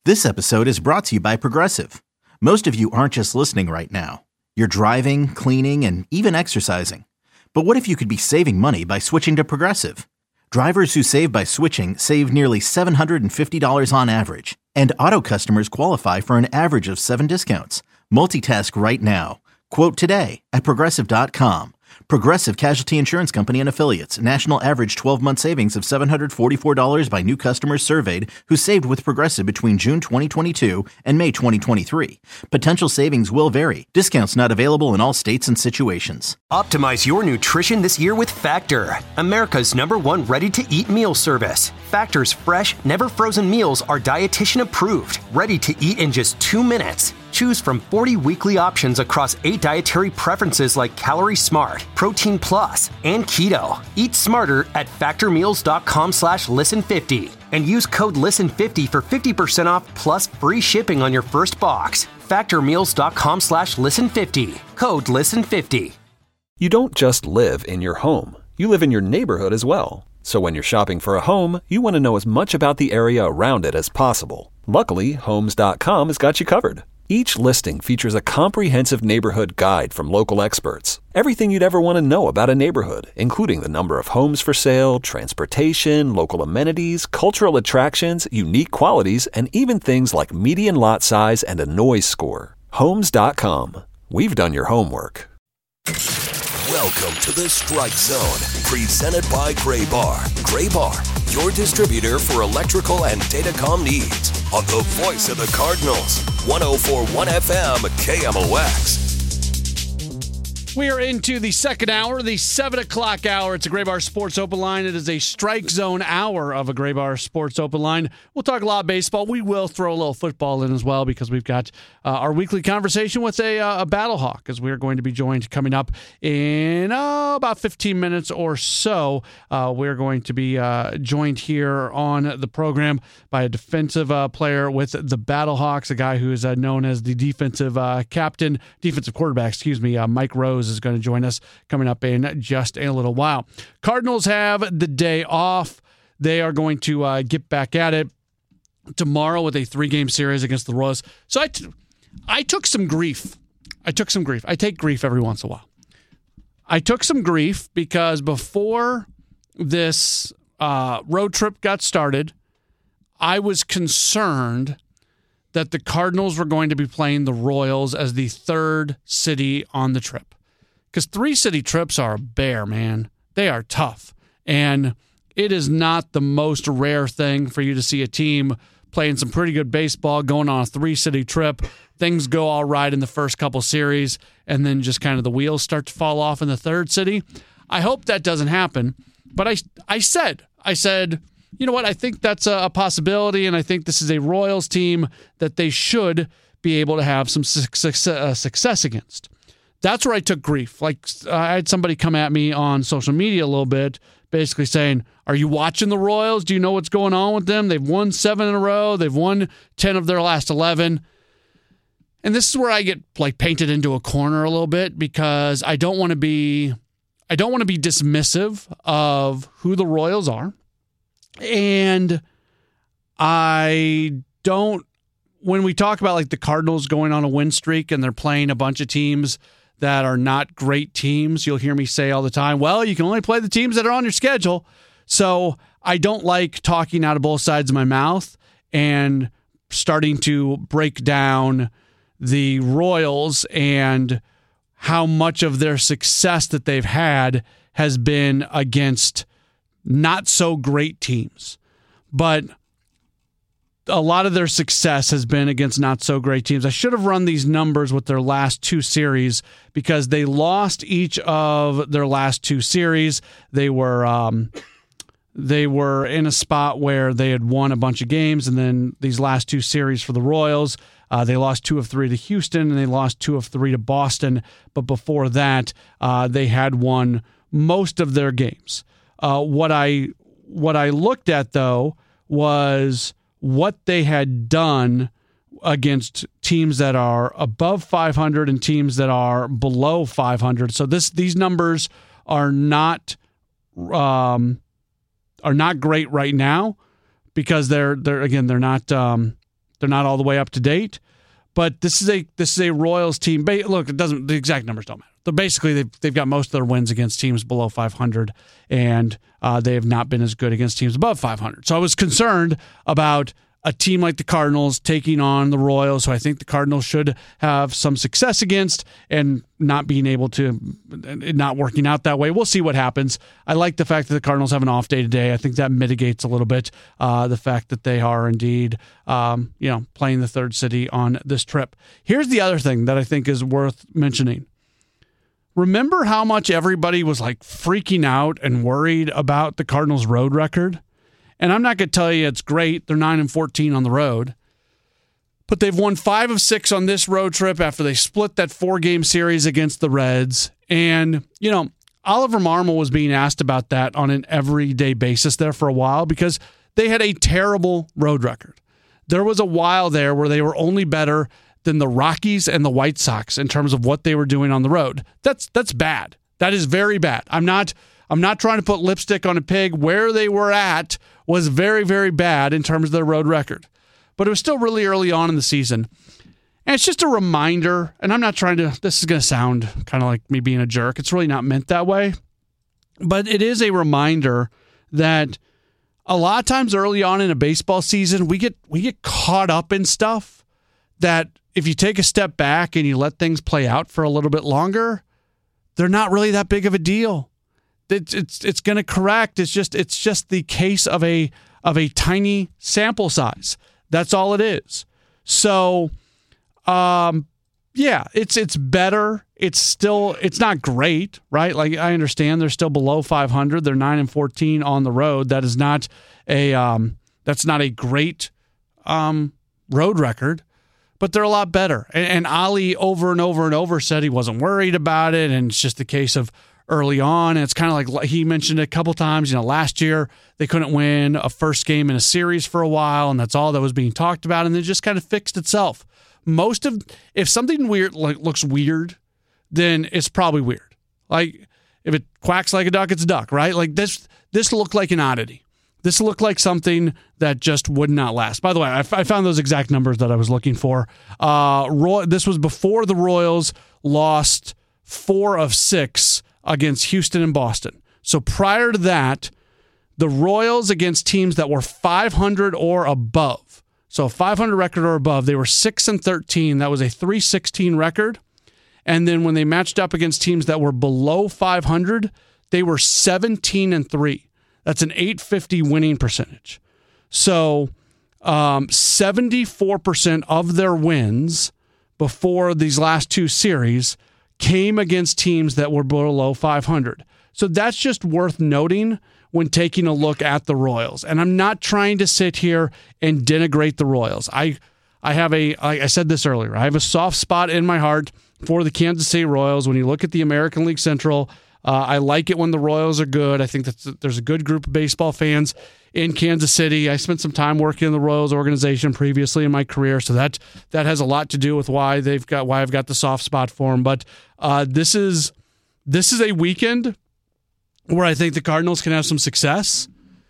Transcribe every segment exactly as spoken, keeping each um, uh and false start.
This episode is brought to you by Progressive. Most of you aren't just listening right now. You're driving, cleaning, and even exercising. But what if you could be saving money by switching to Progressive? Drivers who save by switching save nearly seven hundred fifty dollars on average. And auto customers qualify for an average of seven discounts. Multitask right now. Quote today at Progressive dot com. Progressive Casualty Insurance Company and Affiliates. National average twelve-month savings of seven hundred forty-four dollars by new customers surveyed who saved with Progressive between June twenty twenty-two and May twenty twenty-three. Potential savings will vary. Discounts not available in all states and situations. Optimize your nutrition this year with Factor, America's number one ready-to-eat meal service. Factor's fresh, never-frozen meals are dietitian approved, ready to eat in just two minutes. Choose from forty weekly options across eight dietary preferences like Calorie Smart, Protein Plus, and Keto. Eat smarter at factormeals.com slash listen50 and use code listen fifty for fifty percent off plus free shipping on your first box. factormeals.com slash listen50. Code listen fifty. You don't just live in your home. You live in your neighborhood as well. So when you're shopping for a home, you want to know as much about the area around it as possible. Luckily, Homes dot com has got you covered. Each listing features a comprehensive neighborhood guide from local experts. Everything you'd ever want to know about a neighborhood, including the number of homes for sale, transportation, local amenities, cultural attractions, unique qualities, and even things like median lot size and a noise score. Homes dot com. We've done your homework. Welcome to the Strike Zone, presented by Gray Bar. Gray Bar, your distributor for electrical and datacom needs. On the voice of the Cardinals, one oh four point one F M, K M O X. We are into the second hour, the seven o'clock hour. It's a Gray Bar Sports Open Line. It is a Strike Zone hour of a Gray Bar Sports Open Line. We'll talk a lot of baseball. We will throw a little football in as well because we've got uh, our weekly conversation with a, uh, a Battle Hawk, as we're going to be joined coming up in uh, about fifteen minutes or so. Uh, we're going to be uh, joined here on the program by a defensive uh, player with the Battle Hawks, a guy who is uh, known as the defensive uh, captain, defensive quarterback, excuse me, uh, Mike Rose is going to join us coming up in just a little while. Cardinals have the day off. They are going to uh, get back at it tomorrow with a three-game series against the Royals. So I, t- I took some grief. I took some grief. I take grief every once in a while. I took some grief because before this uh, road trip got started, I was concerned that the Cardinals were going to be playing the Royals as the third city on the trip. Because three-city trips are a bear, man. They are tough. And it is not the most rare thing for you to see a team playing some pretty good baseball, going on a three-city trip. Things go all right in the first couple series, and then just kind of the wheels start to fall off in the third city. I hope that doesn't happen. But I, I said, I said, you know what? I think that's a, a possibility, and I think this is a Royals team that they should be able to have some success, uh, success against. That's where I took grief. Like, I had somebody come at me on social media a little bit, basically saying, are you watching the Royals? Do you know what's going on with them? They've won seven in a row. They've won ten of their last eleven. And this is where I get like painted into a corner a little bit because I don't want to be, I don't want to be dismissive of who the Royals are. And I don't, when we talk about like the Cardinals going on a win streak and they're playing a bunch of teams that are not great teams, you'll hear me say all the time, well, you can only play the teams that are on your schedule. So I don't like talking out of both sides of my mouth and starting to break down the Royals and how much of their success that they've had has been against not so great teams. But a lot of their success has been against not so great teams. I should have run these numbers with their last two series because they lost each of their last two series. They were um, they were in a spot where they had won a bunch of games, and then these last two series for the Royals, uh, they lost two of three to Houston, and they lost two of three to Boston. But before that, uh, they had won most of their games. Uh, what I what I looked at though was what they had done against teams that are above five hundred and teams that are below five hundred. So this these numbers are not um, are not great right now because they're they're again they're not um, They're not all the way up to date, but this is a this is a Royals team. Look, it doesn't the exact numbers don't matter. But basically, they've they've got most of their wins against teams below five hundred, and uh, they have not been as good against teams above five hundred. So I was concerned about a team like the Cardinals taking on the Royals, who I think the Cardinals should have some success against, and not being able to, not working out that way. We'll see what happens. I like the fact that the Cardinals have an off day today. I think that mitigates a little bit uh, the fact that they are indeed, um, you know, playing the third city on this trip. Here's the other thing that I think is worth mentioning. Remember how much everybody was like freaking out and worried about the Cardinals' road record? And I'm not going to tell you it's great. They're nine and fourteen on the road. But they've won five of six on this road trip after they split that four-game series against the Reds. And, you know, Oliver Marmol was being asked about that on an everyday basis there for a while because they had a terrible road record. There was a while there where they were only better than the Rockies and the White Sox in terms of what they were doing on the road. That's that's bad. That is very bad. I'm not I'm not trying to put lipstick on a pig. Where they were at was very, very bad in terms of their road record. But it was still really early on in the season. And it's just a reminder, and I'm not trying to, this is going to sound kind of like me being a jerk. It's really not meant that way. But it is a reminder that a lot of times early on in a baseball season, we get we get caught up in stuff that if you take a step back and you let things play out for a little bit longer, they're not really that big of a deal. It's it's it's going to correct. It's just it's just the case of a of a tiny sample size. That's all it is. So, um, yeah, it's it's better. It's still it's not great, right? Like I understand they're still below five hundred. They're nine and fourteen on the road. That is not a um, that's not a great um, road record, but they're a lot better. And, and Ali over and over and over said he wasn't worried about it, and it's just a case of early on. And it's kind of like he mentioned it a couple times. You know, last year they couldn't win a first game in a series for a while, and that's all that was being talked about. And it just kind of fixed itself. Most of if something weird like looks weird, then it's probably weird. Like if it quacks like a duck, it's a duck, right? Like this, this looked like an oddity. This looked like something that just would not last. By the way, I, f- I found those exact numbers that I was looking for. Uh, Roy, this was before the Royals lost four of six against Houston and Boston. So prior to that, the Royals against teams that were five hundred or above, so five hundred record or above, they were six and thirteen. That was a three sixteen record. And then when they matched up against teams that were below five hundred, they were seventeen and three. That's an eight fifty winning percentage. So um, seventy-four percent of their wins before these last two series came against teams that were below five hundred. So that's just worth noting when taking a look at the Royals. And I'm not trying to sit here and denigrate the Royals. I I have a, like I said this earlier, I have a soft spot in my heart for the Kansas City Royals. When you look at the American League Central, uh, I like it when the Royals are good. I think that there's a good group of baseball fans in Kansas City. I spent some time working in the Royals organization previously in my career, so that that has a lot to do with why they've got why I've got the soft spot for them. But uh, this is this is a weekend where I think the Cardinals can have some success.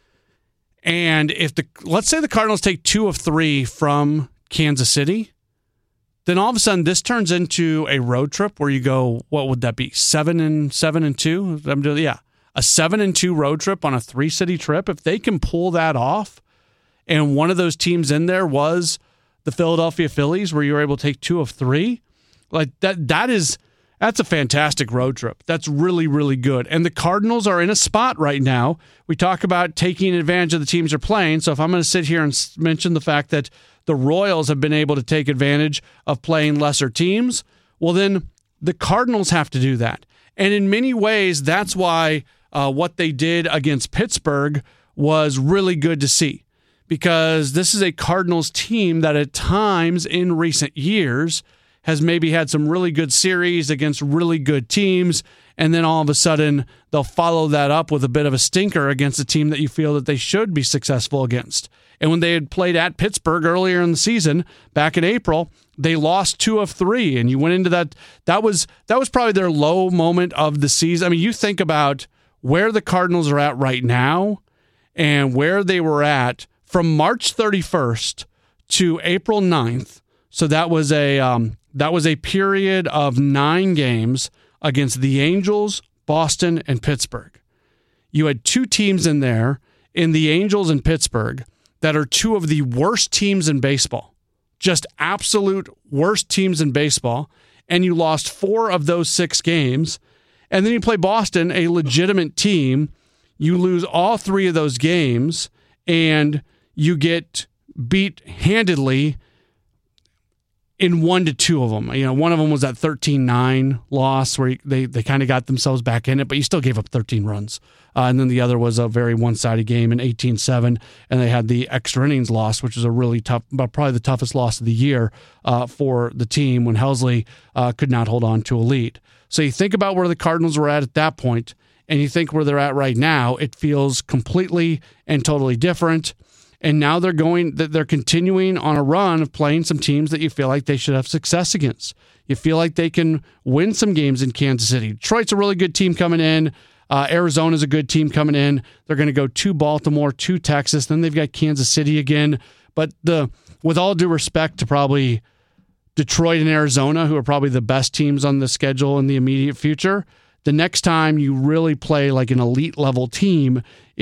And if the let's say the Cardinals take two of three from Kansas City, then all of a sudden this turns into a road trip where you go, what would that be? Seven and seven and two? I'm doing, yeah. A seven and two road trip on a three city trip. If they can pull that off, and one of those teams in there was the Philadelphia Phillies, where you were able to take two of three, like that, that is, that's a fantastic road trip. That's really, really good. And the Cardinals are in a spot right now. We talk about taking advantage of the teams they're playing. So if I'm going to sit here and mention the fact that the Royals have been able to take advantage of playing lesser teams, well, then the Cardinals have to do that. And in many ways, that's why uh, what they did against Pittsburgh was really good to see, because this is a Cardinals team that at times in recent years has maybe had some really good series against really good teams, and then all of a sudden they'll follow that up with a bit of a stinker against a team that you feel that they should be successful against. And when they had played at Pittsburgh earlier in the season, back in April, they lost two of three, and you went into that. That was that was probably their low moment of the season. I mean, you think about where the Cardinals are at right now and where they were at from March thirty-first to April ninth. So that was a um, that was a period of nine games against the Angels, Boston, and Pittsburgh. You had two teams in there, in the Angels and Pittsburgh, that are two of the worst teams in baseball. Just absolute worst teams in baseball. And you lost four of those six games. And then you play Boston, a legitimate team. You lose all three of those games, and you get beat handedly in one to two of them. You know, one of them was that thirteen nine loss where they, they kind of got themselves back in it, but you still gave up thirteen runs. Uh, and then the other was a very one-sided game in eighteen seven, and they had the extra innings loss, which was a really tough, but probably the toughest loss of the year uh, for the team when Helsley uh, could not hold on to a lead. So you think about where the Cardinals were at at that point, and you think where they're at right now, it feels completely and totally different. And now they're going, they're continuing on a run of playing some teams that you feel like they should have success against. You feel like they can win some games in Kansas City. Detroit's a really good team coming in. Uh, Arizona's a good team coming in. They're going to go to Baltimore, to Texas. Then they've got Kansas City again. But the, with all due respect to probably Detroit and Arizona, who are probably the best teams on the schedule in the immediate future, the next time you really play like an elite level team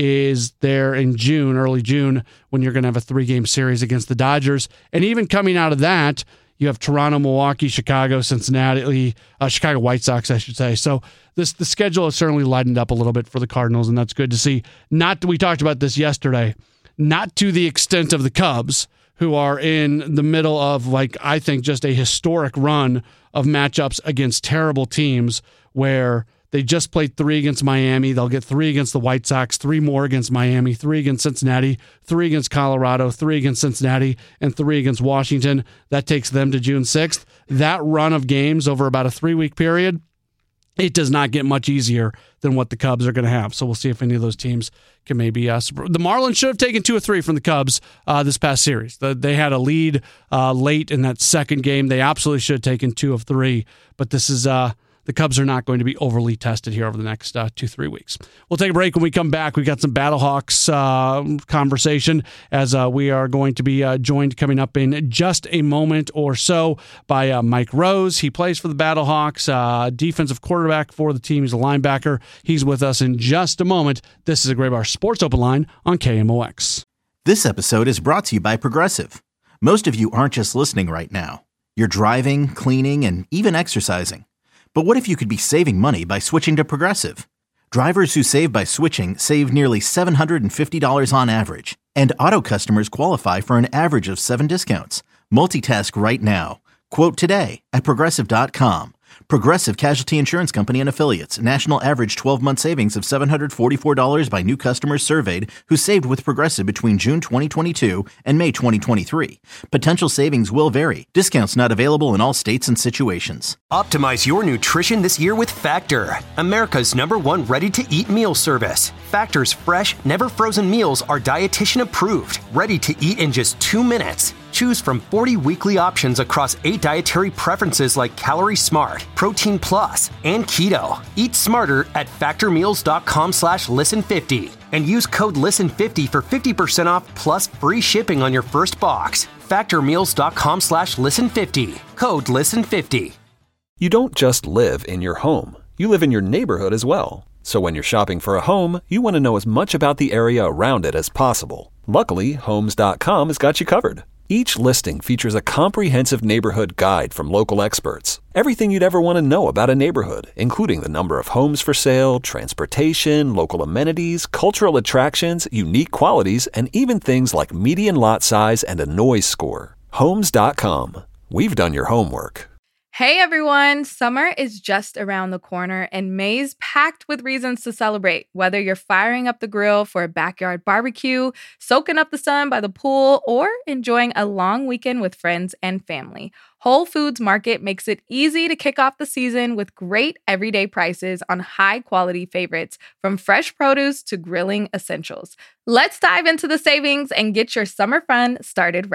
is there in June, early June, when you're going to have a three-game series against the Dodgers. And even coming out of that, you have Toronto, Milwaukee, Chicago, Cincinnati, uh, Chicago White Sox, I should say. So this the schedule has certainly lightened up a little bit for the Cardinals, and that's good to see. Not we talked about this yesterday, not to the extent of the Cubs, who are in the middle of, like, I think just a historic run of matchups against terrible teams where they just played three against Miami. They'll get three against the White Sox, three more against Miami, three against Cincinnati, three against Colorado, three against Cincinnati, and three against Washington. That takes them to June sixth. That run of games over about a three-week period, it does not get much easier than what the Cubs are going to have. So we'll see if any of those teams can maybe... Uh, the Marlins should have taken two or three from the Cubs uh, this past series. The, they had a lead uh, late in that second game. They absolutely should have taken two of three. But this is... Uh, The Cubs are not going to be overly tested here over the next uh, two, three weeks. We'll take a break. When we come back, we've got some Battlehawks uh, conversation as uh, we are going to be uh, joined coming up in just a moment or so by uh, Mike Rose. He plays for the Battlehawks, uh, defensive quarterback for the team. He's a linebacker. He's with us in just a moment. This is a Graybar Sports Open Line on K M O X. This episode is brought to you by Progressive. Most of you aren't just listening right now. You're driving, cleaning, and even exercising. But what if you could be saving money by switching to Progressive? Drivers who save by switching save nearly seven hundred fifty dollars on average, and auto customers qualify for an average of seven discounts. Multitask right now. Quote today at Progressive dot com. Progressive Casualty Insurance Company and Affiliates. National average twelve-month savings of seven hundred forty-four dollars by new customers surveyed who saved with Progressive between June twenty twenty-two and May twenty twenty-three. Potential savings will vary. Discounts not available in all states and situations. Optimize your nutrition this year with Factor, America's number one ready-to-eat meal service. Factor's fresh, never frozen meals are dietitian approved, ready to eat in just two minutes. Choose from forty weekly options across eight dietary preferences like Calorie Smart, Protein Plus, and Keto. Eat smarter at factormeals.com slash listen50 and use code listen fifty for fifty percent off plus free shipping on your first box. factormeals.com slash listen50. Code listen fifty. You don't just live in your home. You live in your neighborhood as well. So when you're shopping for a home, you want to know as much about the area around it as possible. Luckily, Homes dot com has got you covered. Each listing features a comprehensive neighborhood guide from local experts. Everything you'd ever want to know about a neighborhood, including the number of homes for sale, transportation, local amenities, cultural attractions, unique qualities, and even things like median lot size and a noise score. Homes dot com. We've done your homework. Hey everyone, summer is just around the corner and May's packed with reasons to celebrate. Whether you're firing up the grill for a backyard barbecue, soaking up the sun by the pool, or enjoying a long weekend with friends and family, Whole Foods Market makes it easy to kick off the season with great everyday prices on high-quality favorites, from fresh produce to grilling essentials. Let's dive into the savings and get your summer fun started right.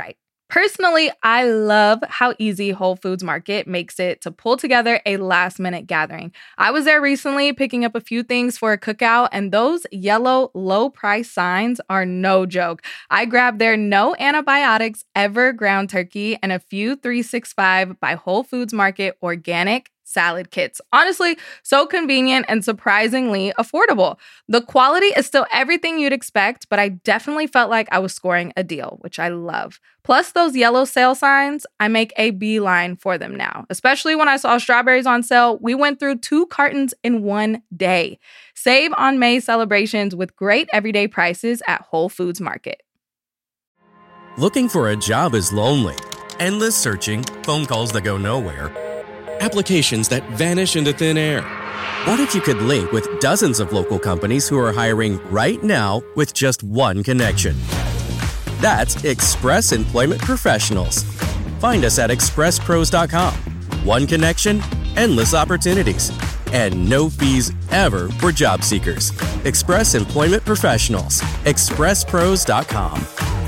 Personally, I love how easy Whole Foods Market makes it to pull together a last-minute gathering. I was there recently picking up a few things for a cookout, and those yellow low-price signs are no joke. I grabbed their no antibiotics ever ground turkey and a few three sixty-five by Whole Foods Market organic salad kits. Honestly, so convenient and surprisingly affordable. The quality is still everything you'd expect, but I definitely felt like I was scoring a deal, which I love. Plus those yellow sale signs, I make a beeline for them now. Especially when I saw strawberries on sale, we went through two cartons in one day. Save on May celebrations with great everyday prices at Whole Foods Market. Looking for a job is lonely. Endless searching, phone calls that go nowhere, applications that vanish into thin air. What if you could link with dozens of local companies who are hiring right now with just one connection? That's Express Employment Professionals. Find us at express pros dot com. One connection, endless opportunities, and no fees ever for job seekers. Express Employment Professionals. express pros dot com.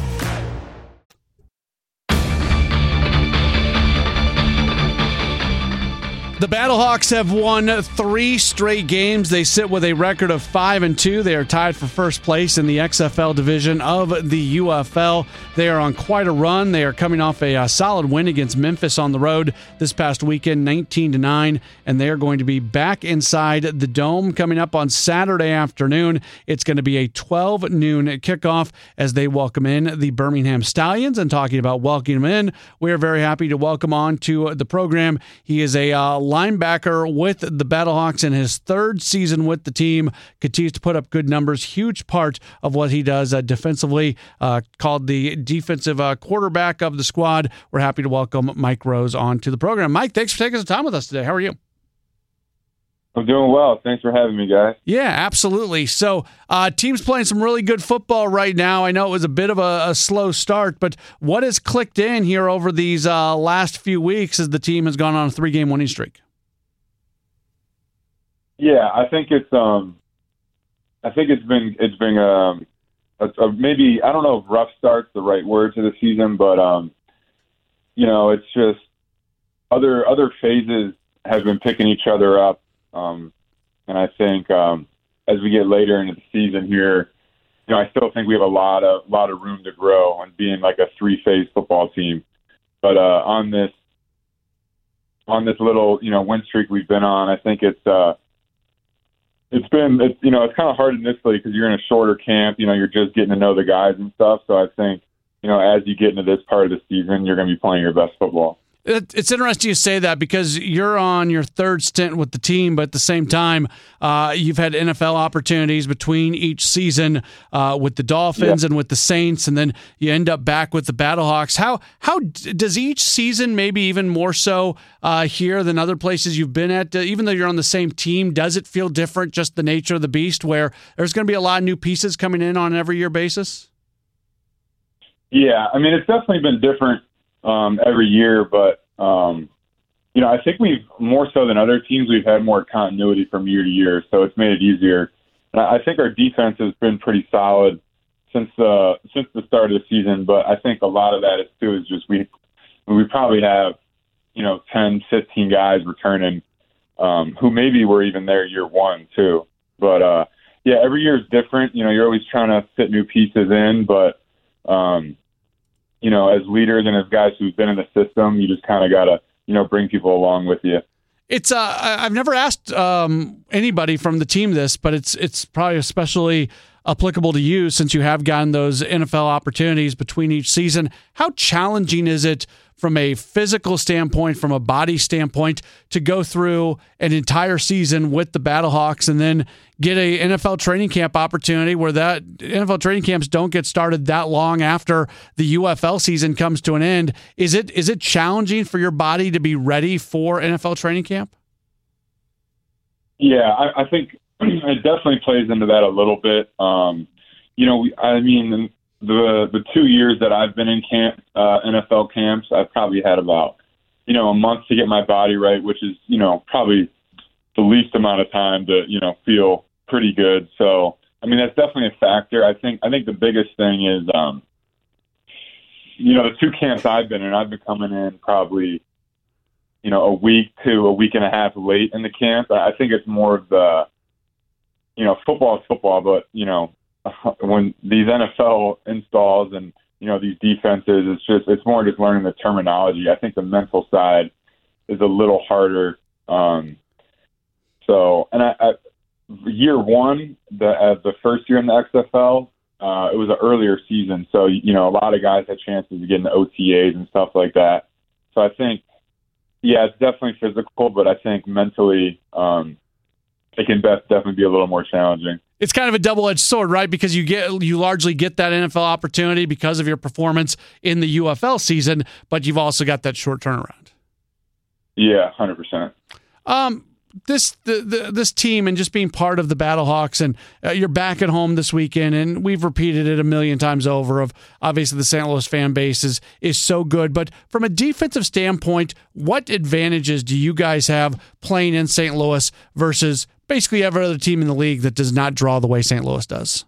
The Battlehawks have won three straight games. They sit with a record of five and two. They are tied for first place in the X F L division of the U F L. They are on quite a run. They are coming off a, a solid win against Memphis on the road this past weekend, nineteen to nine, and they are going to be back inside the Dome coming up on Saturday afternoon. It's going to be a twelve noon kickoff as they welcome in the Birmingham Stallions. And talking about welcoming them in, we are very happy to welcome on to the program. He is a uh, linebacker with the Battlehawks in his third season with the team, continues to put up good numbers. Huge part of what he does uh, defensively, uh, called the defensive uh, quarterback of the squad. We're happy to welcome Mike Rose onto the program. Mike, thanks for taking some time with us today. How are you? I'm doing well. Thanks for having me, guys. Yeah, absolutely. So, uh, team's playing some really good football right now. I know it was a bit of a, a slow start, but what has clicked in here over these uh, last few weeks as the team has gone on a three-game winning streak? Yeah, I think it's um, I think it's been it's been um, a, a maybe I don't know if rough start's the right word to the season, but um, you know, it's just other other phases have been picking each other up. Um, and I think um, as we get later into the season here, you know, I still think we have a lot of lot of room to grow on being like a three-phase football team. But uh, on this on this little you know win streak we've been on, I think it's uh, it's been it's you know it's kind of hard initially because you're in a shorter camp. You know, you're just getting to know the guys and stuff. So I think you know as you get into this part of the season, you're going to be playing your best football. It's interesting you say that because you're on your third stint with the team, but at the same time, uh, you've had N F L opportunities between each season uh, with the Dolphins yeah. and with the Saints, and then you end up back with the Battlehawks. How how does each season, maybe even more so uh, here than other places you've been at, uh, even though you're on the same team, does it feel different, just the nature of the beast, where there's going to be a lot of new pieces coming in on an every year basis? Yeah, I mean, it's definitely been different Um, every year, but um, you know, I think we've more so than other teams, we've had more continuity from year to year, so it's made it easier. And I think our defense has been pretty solid since uh, since the start of the season, but I think a lot of that is too is just we we probably have you know ten, fifteen guys returning um, who maybe were even there year one too. But uh, yeah, every year is different. You know, you're always trying to fit new pieces in, but um, you know, as leaders and as guys who've been in the system, you just kind of got to, you know, bring people along with you. It's uh, I've never asked um, anybody from the team this, but it's it's probably especially applicable to you since you have gotten those N F L opportunities between each season. How challenging is it from a physical standpoint, from a body standpoint, to go through an entire season with the Battlehawks and then get a N F L training camp opportunity where that N F L training camps don't get started that long after the U F L season comes to an end? Is it is it challenging for your body to be ready for N F L training camp? Yeah, I, I think it definitely plays into that a little bit. Um, you know, I mean, the the two years that I've been in camp, uh, N F L camps, I've probably had about, you know, a month to get my body right, which is, you know, probably the least amount of time to, you know, feel pretty good. So, I mean, that's definitely a factor. I think I think the biggest thing is, um, you know, the two camps I've been in, I've been coming in probably, you know, a week to a week and a half late in the camp. I think it's more of the, you know, football is football, but, you know, when these N F L installs and, you know, these defenses, it's just, it's more just learning the terminology. I think the mental side is a little harder. Um, so, and I, I year one, the, uh, the first year in the X F L, uh, it was an earlier season. So, you know, a lot of guys had chances to get into O T As and stuff like that. So I think, yeah, it's definitely physical, but I think mentally, um, it can best definitely be a little more challenging. It's kind of a double-edged sword, right? Because you get you largely get that N F L opportunity because of your performance in the U F L season, but you've also got that short turnaround. Yeah, one hundred percent. Um, this the, the this team and just being part of the Battlehawks, and uh, you're back at home this weekend, and we've repeated it a million times over. Of obviously the Saint Louis fan base is is so good, but from a defensive standpoint, what advantages do you guys have playing in Saint Louis versus basically every other team in the league that does not draw the way Saint Louis does?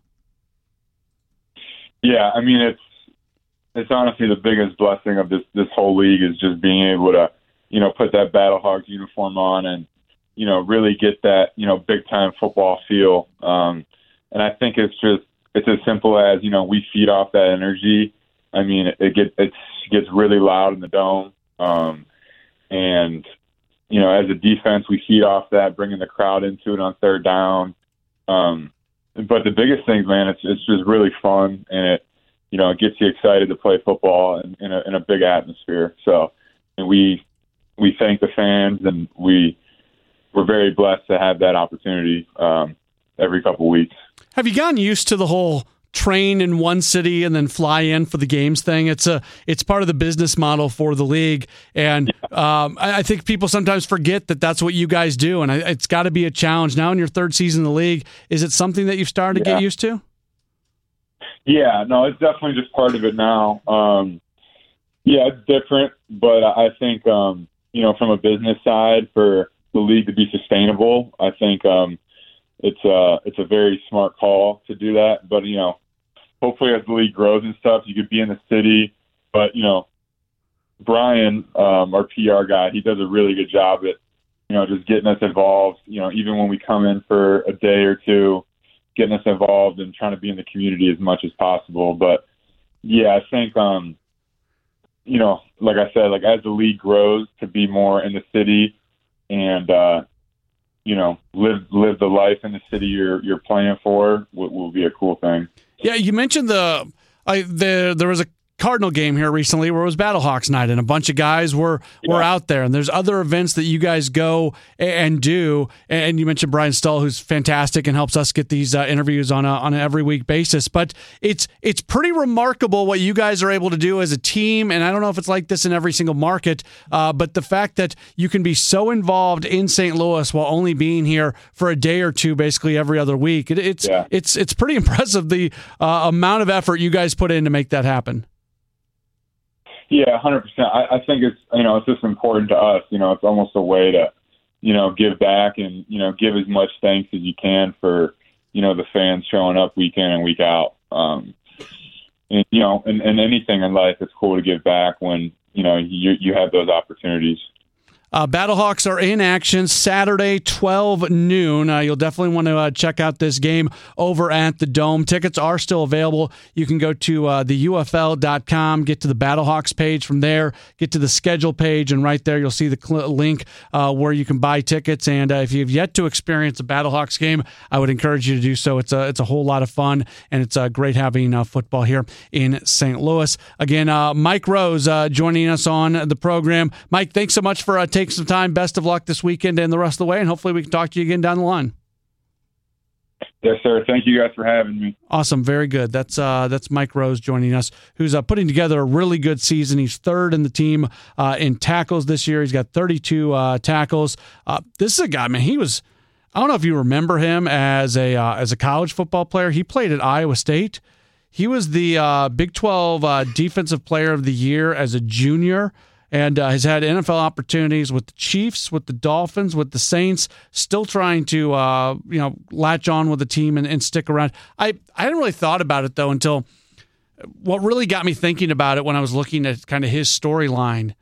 Yeah, I mean, it's it's honestly the biggest blessing of this this whole league is just being able to, you know, put that Battlehawks uniform on and, you know, really get that, you know, big time football feel. Um, and I think it's just it's as simple as, you know, we feed off that energy. I mean, it, it gets it gets really loud in the dome, um, and you know, as a defense, we feed off that, bringing the crowd into it on third down. Um, but the biggest thing, man, it's it's just really fun, and it, you know, it gets you excited to play football in, in, a, in a big atmosphere. So, and we we thank the fans, and we we're very blessed to have that opportunity um, every couple of weeks. Have you gotten used to the whole train in one city and then fly in for the games thing? It's a it's part of the business model for the league, and um, I, I think people sometimes forget that that's what you guys do, and I, it's got to be a challenge now in your third season in the league. Is it something that you've started to yeah. get used to? Yeah, no, it's definitely just part of it now. Um, yeah, it's different, but I think um, you know, from a business side, for the league to be sustainable, I think um, it's a it's a very smart call to do that. But you know, hopefully as the league grows and stuff, you could be in the city. But you know, Brian, um, our P R guy, he does a really good job at, you know, just getting us involved. You know, even when we come in for a day or two, getting us involved and trying to be in the community as much as possible. But yeah, I think, um, you know, like I said, like as the league grows, to be more in the city and, uh, you know, live live the life in the city you're you're playing for will, will be a cool thing. Yeah, you mentioned the I the there was a Cardinal game here recently where it was Battlehawks night, and a bunch of guys were yeah. were out there, and there's other events that you guys go and do, and you mentioned Brian Stull, who's fantastic and helps us get these uh, interviews on a on an every week basis. But it's it's pretty remarkable what you guys are able to do as a team, and I don't know if it's like this in every single market, uh, but the fact that you can be so involved in Saint Louis while only being here for a day or two, basically every other week, it, it's yeah. it's it's pretty impressive the uh, amount of effort you guys put in to make that happen. Yeah, one hundred percent. I, I think it's, you know, it's just important to us. You know, it's almost a way to, you know, give back and, you know, give as much thanks as you can for, you know, the fans showing up week in and week out. Um, and, you know, and, and anything in life, it's cool to give back when, you know, you you have those opportunities. Uh, Battlehawks are in action Saturday, twelve noon. Uh, you'll definitely want to uh, check out this game over at the Dome. Tickets are still available. You can go to uh, the U F L dot com, get to the Battlehawks page from there, get to the schedule page, and right there you'll see the cl- link uh, where you can buy tickets. And uh, if you've yet to experience a Battlehawks game, I would encourage you to do so. It's a, it's a whole lot of fun, and it's uh, great having uh, football here in Saint Louis. Again, uh, Mike Rose uh, joining us on the program. Mike, thanks so much for uh, taking Take some time. Best of luck this weekend and the rest of the way, and hopefully we can talk to you again down the line. Yes, sir. Thank you guys for having me. Awesome. Very good. That's uh, that's Mike Rose joining us, who's uh, putting together a really good season. He's third in the team uh, in tackles this year. He's got thirty-two uh, tackles. Uh, this is a guy, man, he was, I don't know if you remember him as a uh, as a college football player. He played at Iowa State. He was the uh, Big twelve uh, Defensive Player of the Year as a junior, and uh, has had N F L opportunities with the Chiefs, with the Dolphins, with the Saints, still trying to uh, you know latch on with the team and, and stick around. I, I hadn't really thought about it, though, until what really got me thinking about it when I was looking at kind of his storyline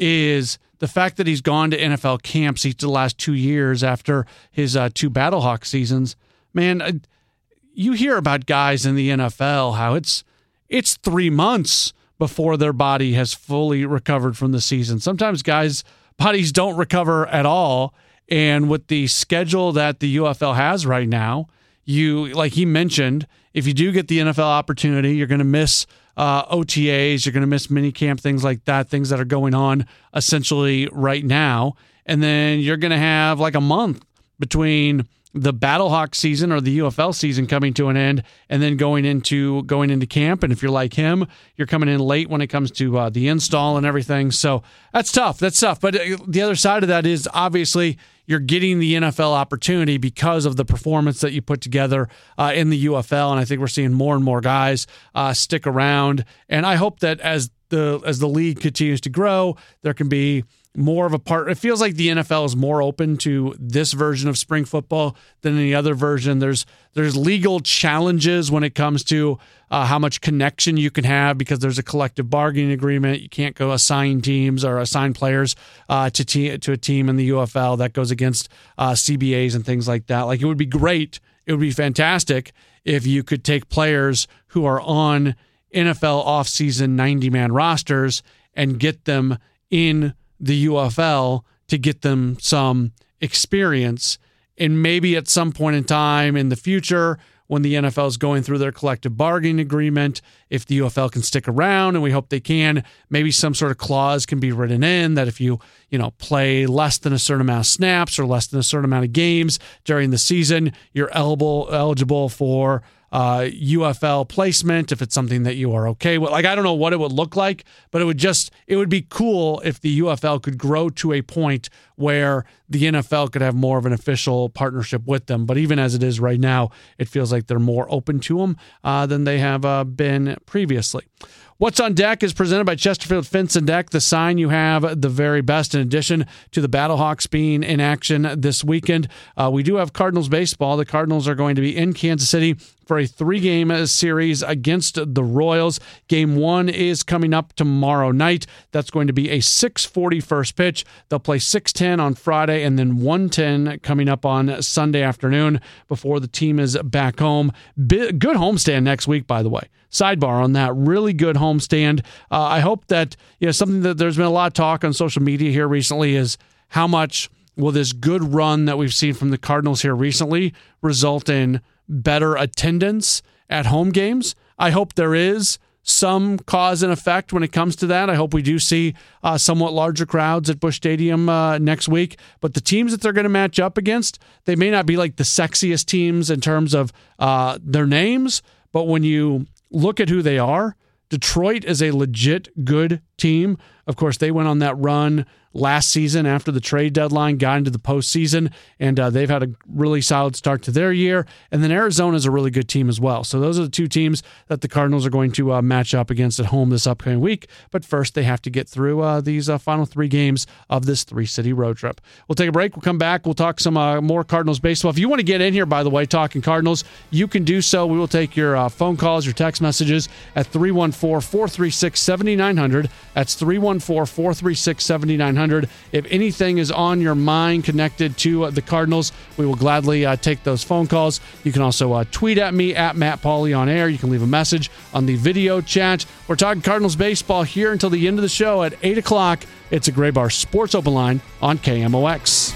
is the fact that he's gone to N F L camps each of the last two years after his uh, two Battlehawk seasons. Man, uh, you hear about guys in the N F L, how it's it's three months before their body has fully recovered from the season. Sometimes guys' bodies don't recover at all. And with the schedule that the U F L has right now, you, like he mentioned, if you do get the N F L opportunity, you're going to miss uh, O T As, you're going to miss minicamp, things like that, things that are going on essentially right now. And then you're going to have like a month between the Battlehawk season or the U F L season coming to an end and then going into going into camp. And if you're like him, you're coming in late when it comes to uh, the install and everything. So that's tough. That's tough. But the other side of that is obviously you're getting the N F L opportunity because of the performance that you put together uh, in the U F L. And I think we're seeing more and more guys uh, stick around. And I hope that as the as the league continues to grow, there can be more of a part. It feels like the N F L is more open to this version of spring football than any other version. There's there's legal challenges when it comes to uh, how much connection you can have because there's a collective bargaining agreement. You can't go assign teams or assign players uh, to te- to a team in the U F L. That goes against uh, C B As and things like that. Like it would be great. It would be fantastic if you could take players who are on N F L offseason ninety-man rosters and get them in the U F L to get them some experience. And maybe at some point in time in the future, when the N F L is going through their collective bargaining agreement, if the U F L can stick around, and we hope they can, maybe some sort of clause can be written in that if you, you know, play less than a certain amount of snaps or less than a certain amount of games during the season, you're eligible eligible for Uh, U F L placement if it's something that you are okay with. Like, I don't know what it would look like, but it would just, it would be cool if the U F L could grow to a point where the N F L could have more of an official partnership with them. But even as it is right now, it feels like they're more open to them uh, than they have uh, been previously. What's on Deck is presented by Chesterfield Fence and Deck. The sign you have, the very best, in addition to the Battlehawks being in action this weekend. Uh, we do have Cardinals baseball. The Cardinals are going to be in Kansas City for a three-game series against the Royals. Game one is coming up tomorrow night. That's going to be a six forty first pitch. They'll play six ten on Friday and then one ten coming up on Sunday afternoon before the team is back home. Good homestand next week, by the way. Sidebar on that, really good homestand. Uh, I hope that, you know, something that there's been a lot of talk on social media here recently is how much will this good run that we've seen from the Cardinals here recently result in better attendance at home games. I hope there is some cause and effect when it comes to that. I hope we do see uh, somewhat larger crowds at Busch Stadium uh, next week. But the teams that they're going to match up against, they may not be like the sexiest teams in terms of uh, their names, but when you look at who they are, Detroit is a legit good team. Of course, they went on that run last season after the trade deadline, got into the postseason, and uh, they've had a really solid start to their year. And then Arizona is a really good team as well. So those are the two teams that the Cardinals are going to uh, match up against at home this upcoming week. But first, they have to get through uh, these uh, final three games of this three-city road trip. We'll take a break. We'll come back. We'll talk some uh, more Cardinals baseball. If you want to get in here, by the way, talking Cardinals, you can do so. We will take your uh, phone calls, your text messages at three one four, four three six, seven nine zero zero. That's three one four, four three six, seven nine zero zero. If anything is on your mind connected to uh, the Cardinals, we will gladly uh, take those phone calls. You can also uh, tweet at me, at Matt Pauley on air. You can leave a message on the video chat. We're talking Cardinals baseball here until the end of the show at eight o'clock. It's a Gray Bar Sports Open Line on K M O X.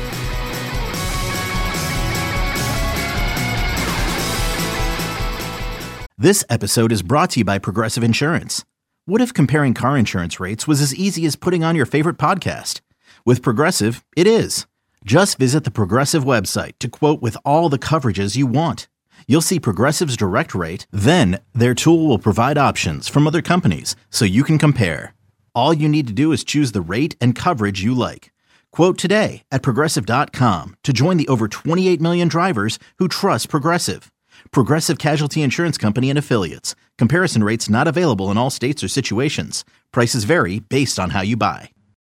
This episode is brought to you by Progressive Insurance. What if comparing car insurance rates was as easy as putting on your favorite podcast? With Progressive, it is. Just visit the Progressive website to quote with all the coverages you want. You'll see Progressive's direct rate, then their tool will provide options from other companies so you can compare. All you need to do is choose the rate and coverage you like. Quote today at Progressive dot com to join the over twenty-eight million drivers who trust Progressive. Progressive Casualty Insurance Company and Affiliates. Comparison rates not available in all states or situations. Prices vary based on how you buy.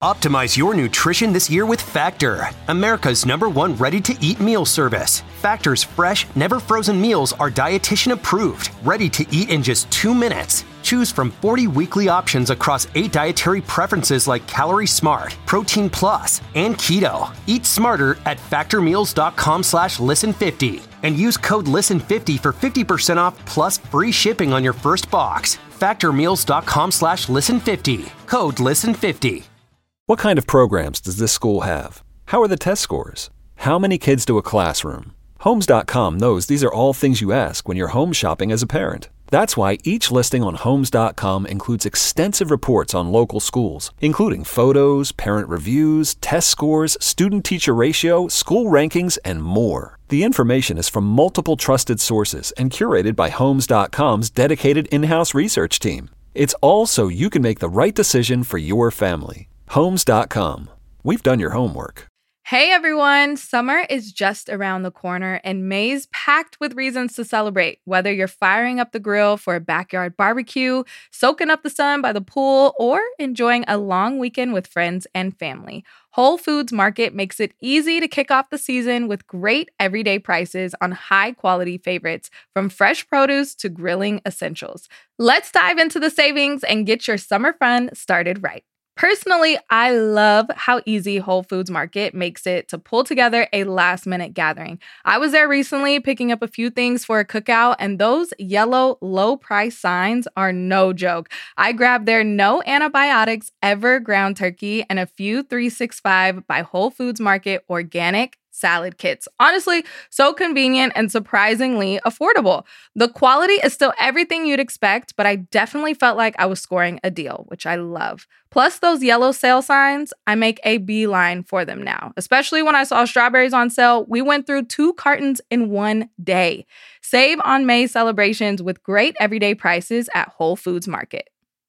Optimize your nutrition this year with Factor, America's number one ready-to-eat meal service. Factor's fresh, never frozen meals are dietitian approved, ready to eat in just two minutes. Choose from forty weekly options across eight dietary preferences like Calorie Smart, Protein Plus, and Keto. Eat smarter at factormeals.com slash listen50 and use code listen fifty for fifty percent off plus free shipping on your first box. factormeals.com slash listen50. Code listen fifty. What kind of programs does this school have? How are the test scores? How many kids do a classroom? Homes dot com knows these are all things you ask when you're home shopping as a parent. That's why each listing on Homes dot com includes extensive reports on local schools, including photos, parent reviews, test scores, student-teacher ratio, school rankings, and more. The information is from multiple trusted sources and curated by Homes dot com's dedicated in-house research team. It's all so you can make the right decision for your family. Homes dot com. We've done your homework. Hey everyone, summer is just around the corner and May's packed with reasons to celebrate. Whether you're firing up the grill for a backyard barbecue, soaking up the sun by the pool, or enjoying a long weekend with friends and family, Whole Foods Market makes it easy to kick off the season with great everyday prices on high-quality favorites, from fresh produce to grilling essentials. Let's dive into the savings and get your summer fun started right. Personally, I love how easy Whole Foods Market makes it to pull together a last-minute gathering. I was there recently picking up a few things for a cookout, and those yellow low-price signs are no joke. I grabbed their no antibiotics ever ground turkey and a few three sixty-five by Whole Foods Market organic salad kits. Honestly, so convenient and surprisingly affordable. The quality is still everything you'd expect, but I definitely felt like I was scoring a deal, which I love. Plus those yellow sale signs, I make a beeline for them now. Especially when I saw strawberries on sale, we went through two cartons in one day. Save on May celebrations with great everyday prices at Whole Foods Market.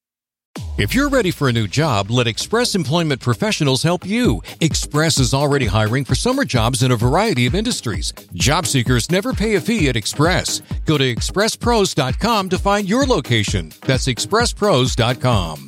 If you're ready for a new job, let Express Employment Professionals help you. Express is already hiring for summer jobs in a variety of industries. Job seekers never pay a fee at Express. Go to express pros dot com to find your location. That's express pros dot com.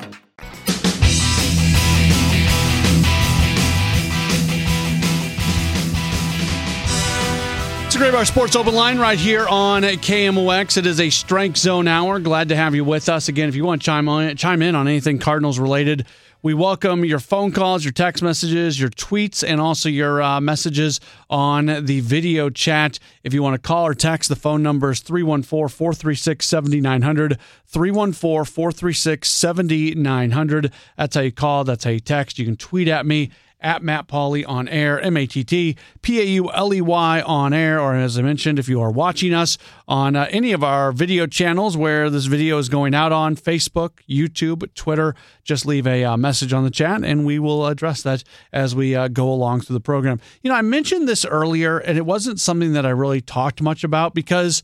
It's a Graybar Sports Open Line right here on K M O X. It is a Strike Zone hour. Glad to have you with us. Again, if you want to chime on, chime in on anything Cardinals related, we welcome your phone calls, your text messages, your tweets, and also your uh, messages on the video chat. If you want to call or text, the phone number is three one four, four three six, seven nine zero zero, three one four, four three six, seven nine zero zero. That's how you call. That's how you text. You can tweet at me, at Matt Pauley on air, M A T T P A U L E Y on air, or as I mentioned, if you are watching us on uh, any of our video channels where this video is going out on, Facebook, YouTube, Twitter, just leave a uh, message on the chat and we will address that as we uh, go along through the program. You know, I mentioned this earlier and it wasn't something that I really talked much about because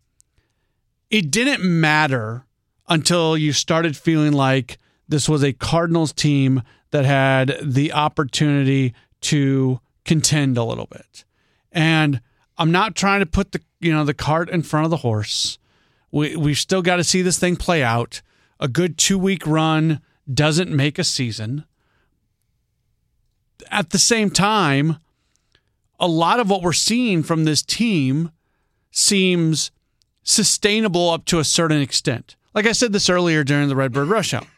it didn't matter until you started feeling like this was a Cardinals team that had the opportunity to contend a little bit. And I'm not trying to put the, you know, the cart in front of the horse. We, we've still got to see this thing play out. A good two-week run doesn't make a season. At the same time, a lot of what we're seeing from this team seems sustainable up to a certain extent. Like I said this earlier during the Redbird Rush Hour.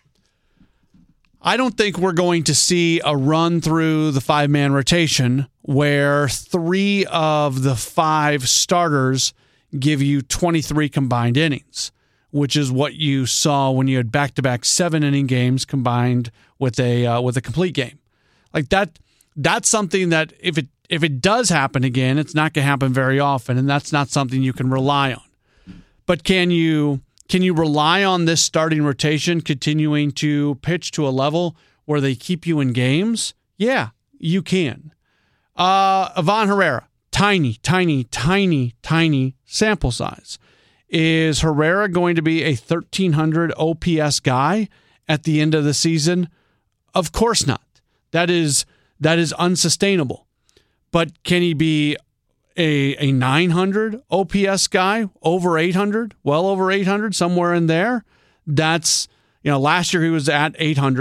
I don't think we're going to see a run through the five-man rotation where three of the five starters give you twenty-three combined innings, which is what you saw when you had back-to-back seven-inning games combined with a uh, with a complete game. Like that, that's something that if it if it does happen again, it's not going to happen very often, and that's not something you can rely on. But can you? Can you rely on this starting rotation continuing to pitch to a level where they keep you in games? Yeah, you can. Uh, Ivan Herrera, tiny, tiny, tiny, tiny sample size. Is Herrera going to be a thirteen hundred O P S guy at the end of the season? Of course not. That is that is unsustainable. But can he be A, a nine hundred O P S guy, over eight hundred, well over eight hundred, somewhere in there? That's, you know, last year he was at eight hundred,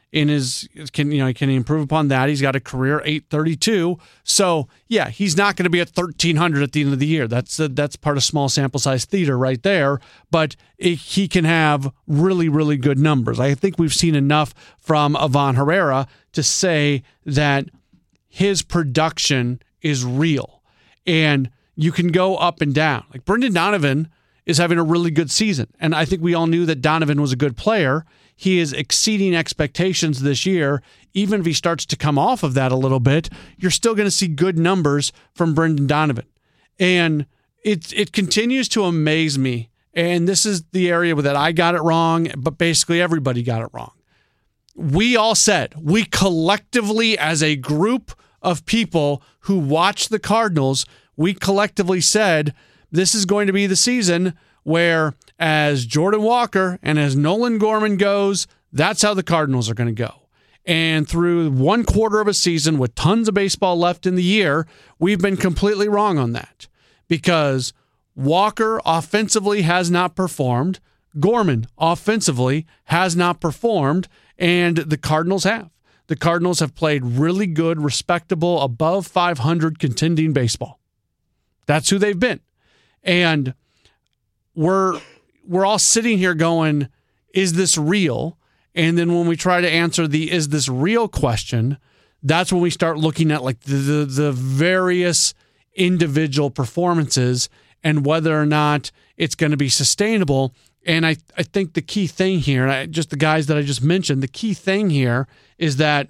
in his can you know can he improve upon that? He's got a career eight thirty-two. So yeah, he's not going to be at thirteen hundred at the end of the year. That's uh, that's part of small sample size theater right there. But it, he can have really really good numbers. I think we've seen enough from Ivan Herrera to say that his production is real, and you can go up and down. Like Brendan Donovan is having a really good season, and I think we all knew that Donovan was a good player. He is exceeding expectations this year. Even if he starts to come off of that a little bit, you're still going to see good numbers from Brendan Donovan. And it it continues to amaze me. And this is the area that I got it wrong, but basically everybody got it wrong. We all said, we collectively as a group of people who watch the Cardinals, we collectively said this is going to be the season where as Jordan Walker and as Nolan Gorman goes, that's how the Cardinals are going to go. And through one quarter of a season with tons of baseball left in the year, we've been completely wrong on that because Walker offensively has not performed. Gorman offensively has not performed, and the Cardinals have. The Cardinals have played really good, respectable, above five hundred contending baseball. That's who they've been. And we're we're all sitting here going, is this real? And then when we try to answer the is this real question, that's when we start looking at like the the, the various individual performances and whether or not it's going to be sustainable. And I, I think the key thing here, I, just the guys that I just mentioned, the key thing here is that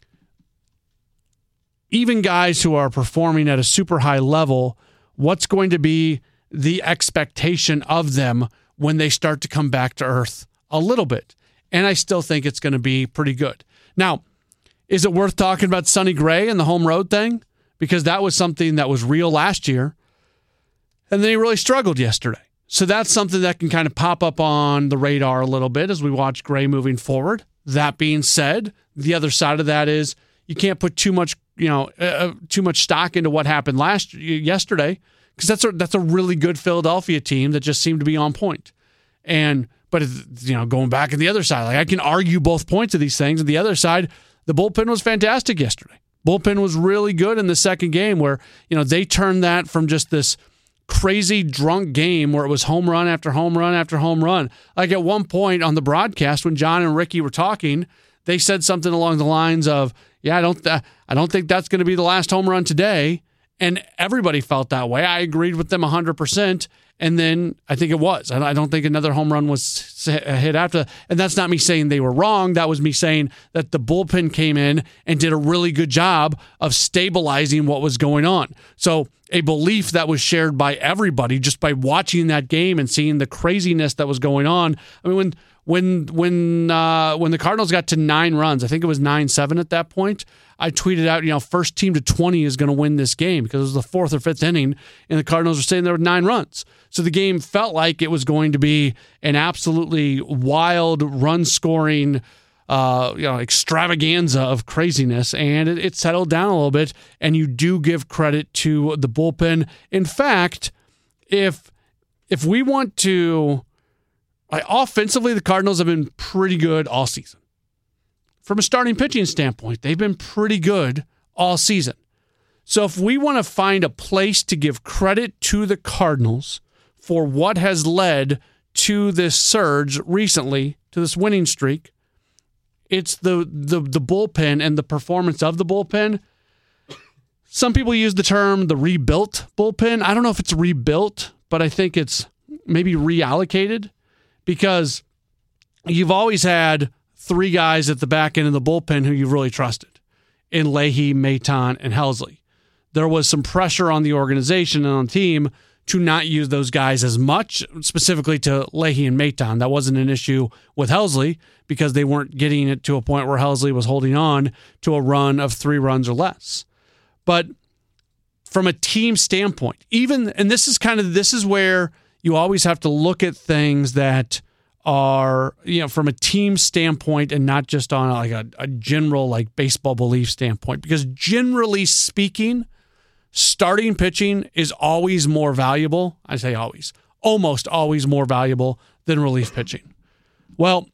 even guys who are performing at a super high level, what's going to be the expectation of them when they start to come back to earth a little bit? And I still think it's going to be pretty good. Now, is it worth talking about Sonny Gray and the home road thing? Because that was something that was real last year. And then he really struggled yesterday. So that's something that can kind of pop up on the radar a little bit as we watch Gray moving forward. That being said, the other side of that is you can't put too much, you know, uh, too much stock into what happened last yesterday because that's a, that's a really good Philadelphia team that just seemed to be on point. And but you know, going back on the other side, like I can argue both points of these things. On the other side, the bullpen was fantastic yesterday. Bullpen was really good in the second game where, you know, they turned that from just this crazy drunk game where it was home run after home run after home run. Like at one point on the broadcast when John and Ricky were talking, they said something along the lines of, yeah, I don't th- I don't think that's going to be the last home run today. And everybody felt that way. I agreed with them one hundred percent. And then I think it was. I don't think another home run was hit after. And that's not me saying they were wrong. That was me saying that the bullpen came in and did a really good job of stabilizing what was going on. So a belief that was shared by everybody just by watching that game and seeing the craziness that was going on. I mean, when when when uh, when the Cardinals got to nine runs, I think it was nine seven at that point, I tweeted out, you know, first team to twenty is going to win this game because it was the fourth or fifth inning, and the Cardinals were sitting there with nine runs. So the game felt like it was going to be an absolutely wild run-scoring, uh, you know, extravaganza of craziness, and it, it settled down a little bit. And you do give credit to the bullpen. In fact, if if we want to, like, offensively, the Cardinals have been pretty good all season. From a starting pitching standpoint, they've been pretty good all season. So if we want to find a place to give credit to the Cardinals for what has led to this surge recently, to this winning streak, it's the the the bullpen and the performance of the bullpen. Some people use the term the rebuilt bullpen. I don't know if it's rebuilt, but I think it's maybe reallocated because you've always had three guys at the back end of the bullpen who you've really trusted in Leahy, Maton, and Helsley. There was some pressure on the organization and on the team to not use those guys as much, specifically to Leahy and Maton. That wasn't an issue with Helsley because they weren't getting it to a point where Helsley was holding on to a run of three runs or less. But from a team standpoint, even, and this is kind of, this is where you always have to look at things that are, you know, from a team standpoint and not just on like a, a general like baseball belief standpoint, because generally speaking, starting pitching is always more valuable. I say always, almost always more valuable than relief pitching. Well,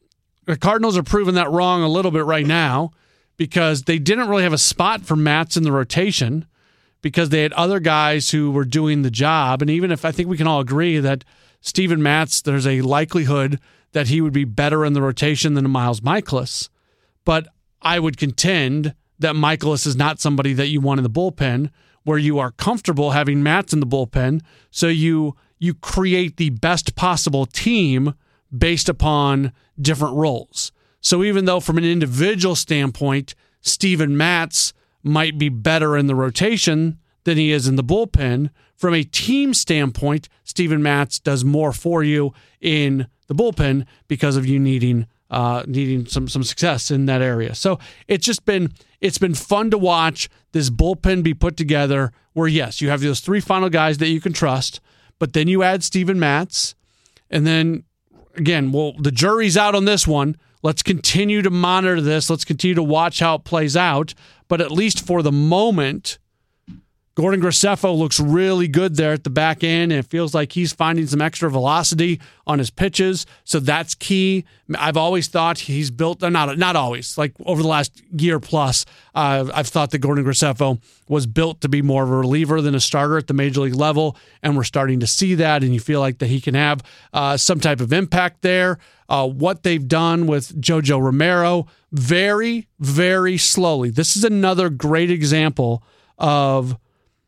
the Cardinals are proving that wrong a little bit right now because they didn't really have a spot for Matz in the rotation because they had other guys who were doing the job. And even if I think we can all agree that Steven Matz, there's a likelihood that he would be better in the rotation than Miles Mikolas. But I would contend that Mikolas is not somebody that you want in the bullpen where you are comfortable having Matz in the bullpen. So you you create the best possible team based upon different roles. So even though from an individual standpoint, Steven Matz might be better in the rotation than he is in the bullpen, from a team standpoint, Steven Matz does more for you in the bullpen because of you needing uh, needing some some success in that area. So it's just been it's been fun to watch this bullpen be put together where, yes, you have those three final guys that you can trust, but then you add Steven Matz, and then, again, well, the jury's out on this one. Let's continue to monitor this. Let's continue to watch how it plays out. But at least for the moment, Gordon Graceffo looks really good there at the back end, and it feels like he's finding some extra velocity on his pitches, so that's key. I've always thought he's built, not not always, like over the last year plus, uh, I've thought that Gordon Graceffo was built to be more of a reliever than a starter at the major league level, and we're starting to see that, and you feel like that he can have uh, some type of impact there. Uh, what they've done with JoJo Romero, very, very slowly. This is another great example of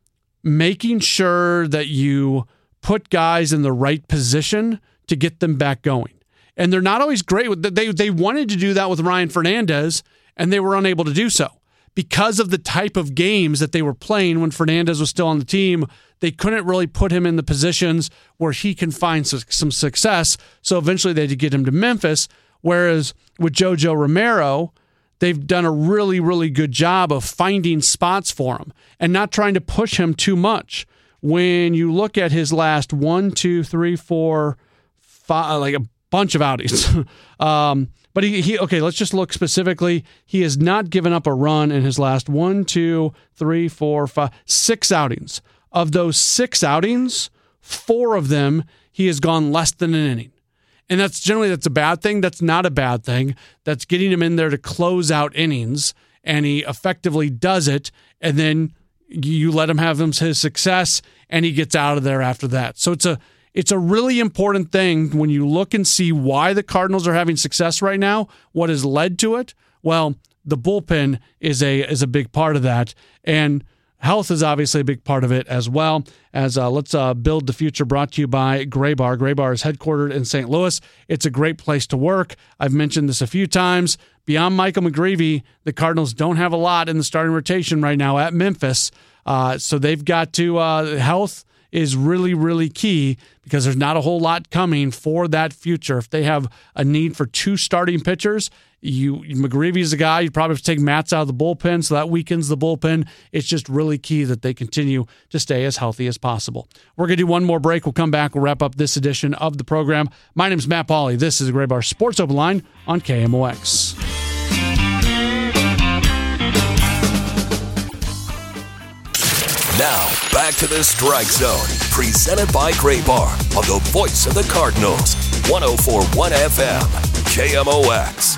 making sure that you put guys in the right position to get them back going. And they're not always great with they they wanted to do that with Ryan Fernandez, and they were unable to do so. Because of the type of games that they were playing when Fernandez was still on the team, they couldn't really put him in the positions where he can find some success. So eventually they had to get him to Memphis. Whereas with JoJo Romero, they've done a really, really good job of finding spots for him and not trying to push him too much. When you look at his last one, two, three, four, five, like a bunch of outings. um, but he, he, okay, let's just look specifically. He has not given up a run in his last one, two, three, four, five, six outings. Of those six outings, four of them, he has gone less than an inning. And that's generally, that's a bad thing. That's not a bad thing. That's getting him in there to close out innings, and he effectively does it, and then you let him have his success, and he gets out of there after that. So it's a it's a really important thing when you look and see why the Cardinals are having success right now, what has led to it. Well, the bullpen is a is a big part of that, and health is obviously a big part of it as well. As uh, let's uh, build the future, brought to you by Graybar. Graybar is headquartered in Saint Louis. It's a great place to work. I've mentioned this a few times. Beyond Michael McGreevy, the Cardinals don't have a lot in the starting rotation right now at Memphis. Uh, so they've got to, uh, health is really, really key because there's not a whole lot coming for that future. If they have a need for two starting pitchers, You McGreevy's the guy. You probably have to take Matz out of the bullpen, so that weakens the bullpen. It's just really key that they continue to stay as healthy as possible. We're going to do one more break. We'll come back. We'll wrap up this edition of the program. My name is Matt Pauley. This is the Graybar Sports Open Line on K M O X. Now, back to the Strike Zone, presented by Graybar on the voice of the Cardinals, one oh four point one F M, K M O X.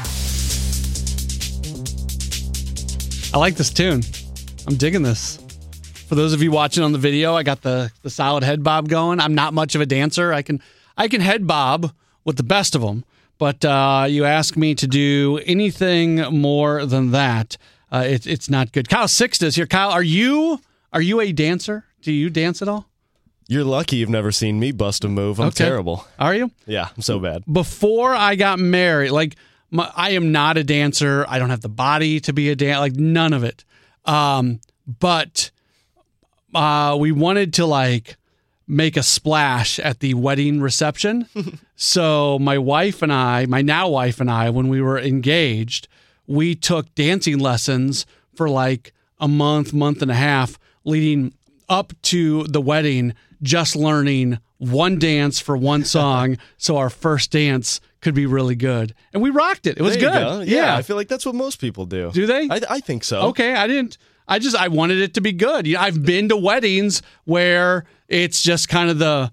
I like this tune. I'm digging this. For those of you watching on the video, I got the, the solid head bob going. I'm not much of a dancer. I can I can head bob with the best of them, but uh, you ask me to do anything more than that, uh, it, it's not good. Kyle Sixt is here. Kyle, are you are you a dancer? Do you dance at all? You're lucky you've never seen me bust a move. I'm okay. terrible. Are you? Yeah, I'm so bad. Before I got married, like, my, I am not a dancer. I don't have the body to be a dancer. Like, none of it. Um, but uh, we wanted to, like, make a splash at the wedding reception. So my wife and I, my now wife and I, when we were engaged, we took dancing lessons for, like, a month, month and a half leading up to the wedding, just learning one dance for one song so our first dance could be really good. And we rocked it. It was there good. Go. Yeah, yeah, I feel like that's what most people do. Do they? I, I think so. Okay, I didn't. I just, I wanted it to be good. You know, I've been to weddings where it's just kind of the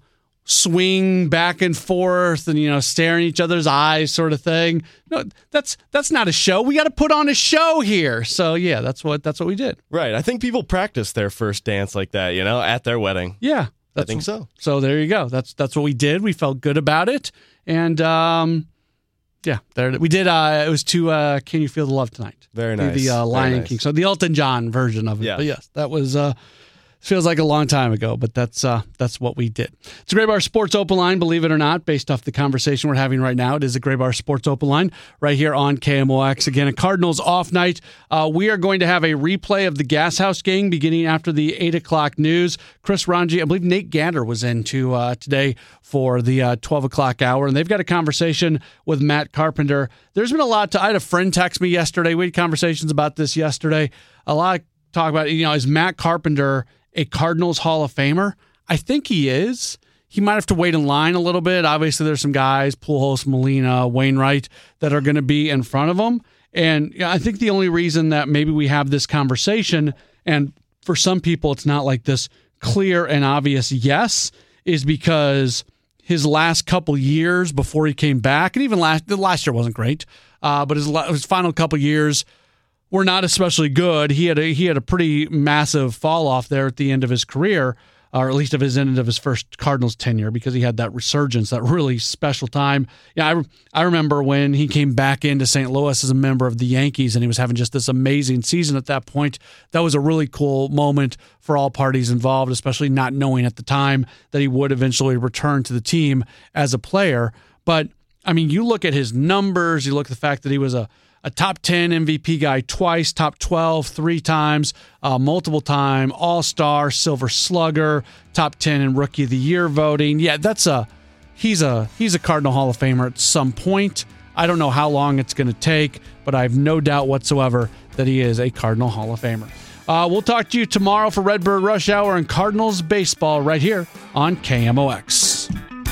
swing back and forth and, you know, stare in each other's eyes sort of thing. No, that's that's not a show. We got to put on a show here. So, yeah, that's what that's what we did. Right. I think people practice their first dance like that, you know, at their wedding. Yeah. I think so. So there you go. That's that's what we did. We felt good about it. And, um, yeah, there we did. Uh, it was to uh, Can You Feel the Love Tonight? Very The, nice. the uh, Lion nice. King. So the Elton John version of it. Yeah. But yes, that was... Uh, Feels like a long time ago, but that's uh, that's what we did. It's a Gray Bar Sports Open Line, believe it or not, based off the conversation we're having right now. It is a Gray Bar Sports Open Line right here on K M O X. Again, a Cardinals off night. Uh, we are going to have a replay of the Gas House game beginning after the eight o'clock news. Chris Ranji, I believe Nate Gander was in to, uh, today for the uh, twelve o'clock hour, and they've got a conversation with Matt Carpenter. There's been a lot to, I had a friend text me yesterday. We had conversations about this yesterday. A lot of talk about, you know, is Matt Carpenter a Cardinals Hall of Famer? I think he is. He might have to wait in line a little bit. Obviously, there's some guys, Pujols, Molina, Wainwright, that are going to be in front of him. And you know, I think the only reason that maybe we have this conversation, and for some people it's not like this clear and obvious yes, is because his last couple years before he came back, and even last the last year wasn't great, uh, but his, his final couple years were not especially good. He had a he had a pretty massive fall off there at the end of his career, or at least of his end of his first Cardinals tenure, because he had that resurgence, that really special time. Yeah, I I remember when he came back into Saint Louis as a member of the Yankees, and he was having just this amazing season at that point. That was a really cool moment for all parties involved, especially not knowing at the time that he would eventually return to the team as a player. But I mean, you look at his numbers, you look at the fact that he was a A top ten M V P guy twice, top twelve three times, uh, multiple time All-Star, Silver Slugger, top ten in Rookie of the Year voting. Yeah, that's a he's a he's a Cardinal Hall of Famer at some point. I don't know how long it's going to take, but I have no doubt whatsoever that he is a Cardinal Hall of Famer. Uh, we'll talk to you tomorrow for Redbird Rush Hour and Cardinals baseball right here on K M O X.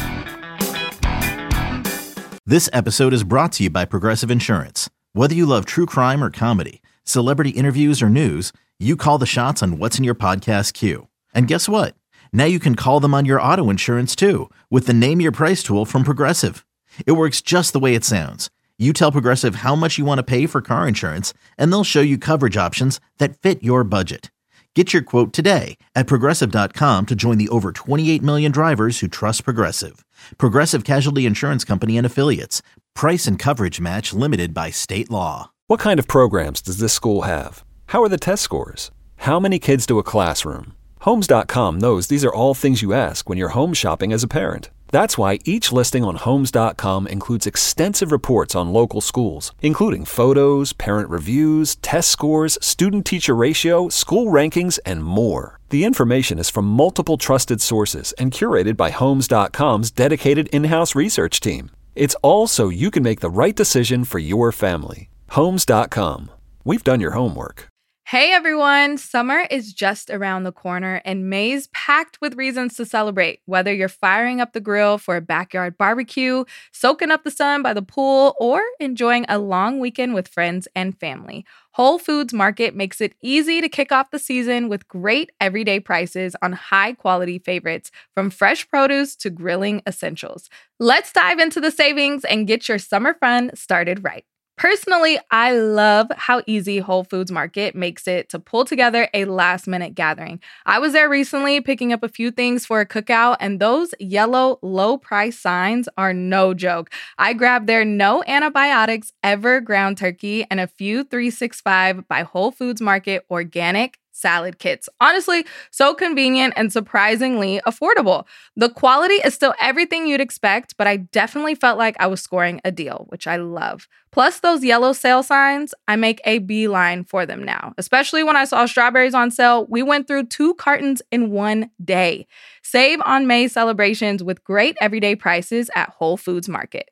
This episode is brought to you by Progressive Insurance. Whether you love true crime or comedy, celebrity interviews or news, you call the shots on what's in your podcast queue. And guess what? Now you can call them on your auto insurance too with the Name Your Price tool from Progressive. It works just the way it sounds. You tell Progressive how much you want to pay for car insurance, and they'll show you coverage options that fit your budget. Get your quote today at Progressive dot com to join the over twenty-eight million drivers who trust Progressive. Progressive Casualty Insurance Company and Affiliates. Price and coverage match limited by state law. What kind of programs does this school have? How are the test scores? How many kids do a classroom? Homes dot com knows these are all things you ask when you're home shopping as a parent. That's why each listing on Homes dot com includes extensive reports on local schools, including photos, parent reviews, test scores, student-teacher ratio, school rankings, and more. The information is from multiple trusted sources and curated by Homes dot com's dedicated in-house research team. It's all so you can make the right decision for your family. Homes dot com. We've done your homework. Hey everyone, summer is just around the corner and May's packed with reasons to celebrate. Whether you're firing up the grill for a backyard barbecue, soaking up the sun by the pool, or enjoying a long weekend with friends and family, Whole Foods Market makes it easy to kick off the season with great everyday prices on high-quality favorites, from fresh produce to grilling essentials. Let's dive into the savings and get your summer fun started right. Personally, I love how easy Whole Foods Market makes it to pull together a last-minute gathering. I was there recently picking up a few things for a cookout, and those yellow low-price signs are no joke. I grabbed their no antibiotics ever ground turkey and a few three sixty-five by Whole Foods Market organic salad kits. Honestly, so convenient and surprisingly affordable. The quality is still everything you'd expect, but I definitely felt like I was scoring a deal, which I love. Plus those yellow sale signs, I make a beeline for them now. Especially when I saw strawberries on sale, we went through two cartons in one day. Save on May celebrations with great everyday prices at Whole Foods Market.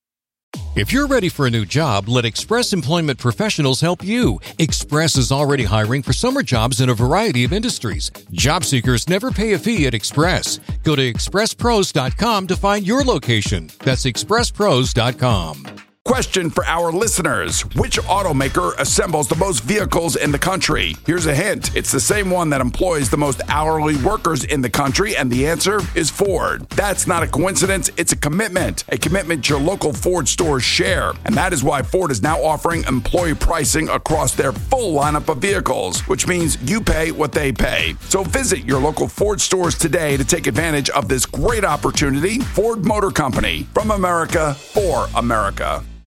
If you're ready for a new job, let Express Employment Professionals help you. Express is already hiring for summer jobs in a variety of industries. Job seekers never pay a fee at Express. Go to express pros dot com to find your location. That's express pros dot com. Question for our listeners. Which automaker assembles the most vehicles in the country? Here's a hint. It's the same one that employs the most hourly workers in the country, and the answer is Ford. That's not a coincidence. It's a commitment. A commitment your local Ford stores share. And that is why Ford is now offering employee pricing across their full lineup of vehicles, which means you pay what they pay. So visit your local Ford stores today to take advantage of this great opportunity. Ford Motor Company, from America for America.